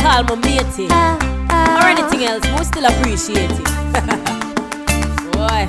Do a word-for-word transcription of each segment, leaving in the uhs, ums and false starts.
call me matey or anything else, we still appreciate it. Boy.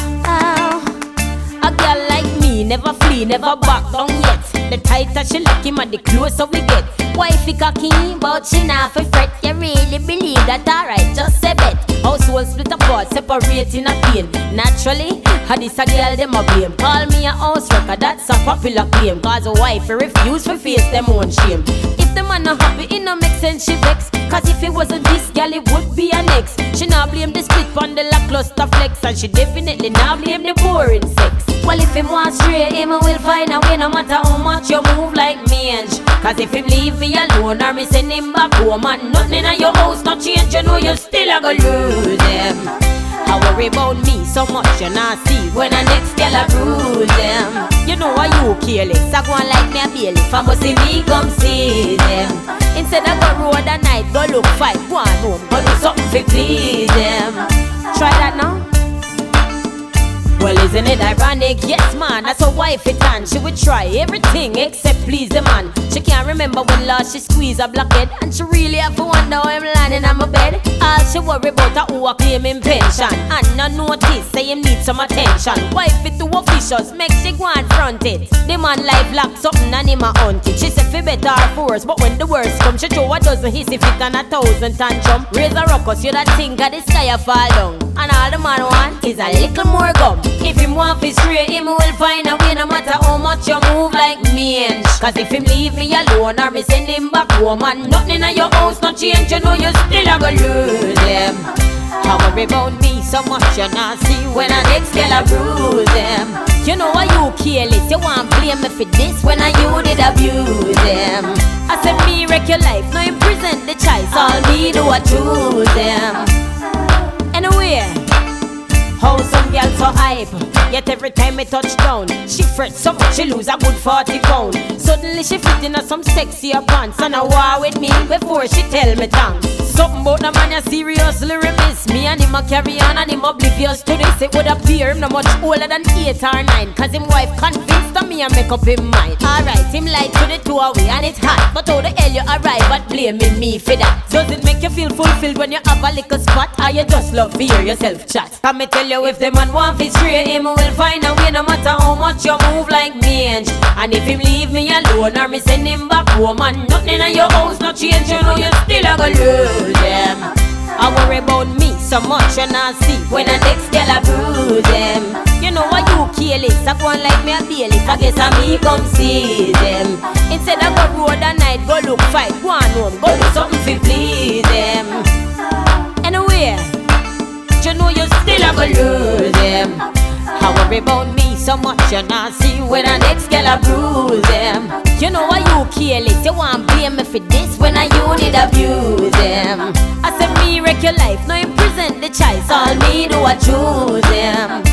A girl like me never flee, never back down yet. The tighter she look him and the closer we get. Wifey cocky, but she not fi fret. You really believe that alright, just say bet. Household split apart, separating a pain. Naturally, how this a girl them a blame. Call me a house wrecker, that's a popular claim. Cause a wife refuse to face them own shame. If the man not happy, it no make sense she vex. Cause if it wasn't this girl, it would be an ex. She not blame the split on the lackluster flex. And she definitely not blame the boring sex. Well, if him want straight, him will find a way. No matter how much you move like me. Cause if him leave me alone or me send him back home, and nothing in your house not change, you know you still a go lose him. I worry about me so much you not see when a next girl a bruise them. You know why you careless, I go on like me a bailiff. I must see me come see them. Instead of go road a night, go look fight, go on home, go do something to please them. Try that now. Well, isn't it ironic? Yes, man, that's a wife it can. She would try everything except please the man. She can't remember when last she squeezed a blockhead, and she really have to wonder how I'm landing on my bed. All she worry about her who a claim him pension, and no notice say him need some attention. Wife it to officials, make she go and front it. The man life lock something and him a hunt it. She say fi better her force, but when the worst come, she throw a dozen hissy fit and a thousand tantrum. Raise a ruckus, you that think of the sky a fall down, and all the man want is a little more gum. If him want fi straight, him will find a way. No matter how much you move like me. Cause if him leave me alone or me send him back home, and nothing in your house not change, you know you still a go lose him. I worry about me so much you not see when a next girl a bruise them. You know why you careless, you want blame me for this when I you did abuse them. I said me wreck your life, now you present the choice, all me do I choose them. Anyway, how some girls so hype, yet every time me touch down, she fret so much she lose a good forty pound. Suddenly she fit in a some sexier pants and a war with me before she tell me thanks. Something about the man you seriously remiss. Me and him a carry on and him oblivious to this. It would appear him no much older than eight or nine, cause him wife convinced of me and make up him mind. Alright, him light to the two away and it hot, but how the hell you arrive at blaming me for that? Does it make you feel fulfilled when you have a little spot, or you just love to hear yourself chat? Can me tell you, if the man want fi straight, him will find a way. No matter how much you move like me. And if him leave me alone or me send him back home, and nothing in your house not change, you know you still a go lose them. I worry about me so much you not see when a next girl a bruise them. You know why you careless, I go on like me a bailiff. I guess I me come see them. Instead of go road a night, go look fight, go on home, go do something fi please them. Anyway, you know you still a go lose them. I worry about me so much you not see when a next girl a bruise them. You know why you careless, you want blame me for this when I you did abuse them. I said me wreck your life, now you present the choice, all me do I choose them.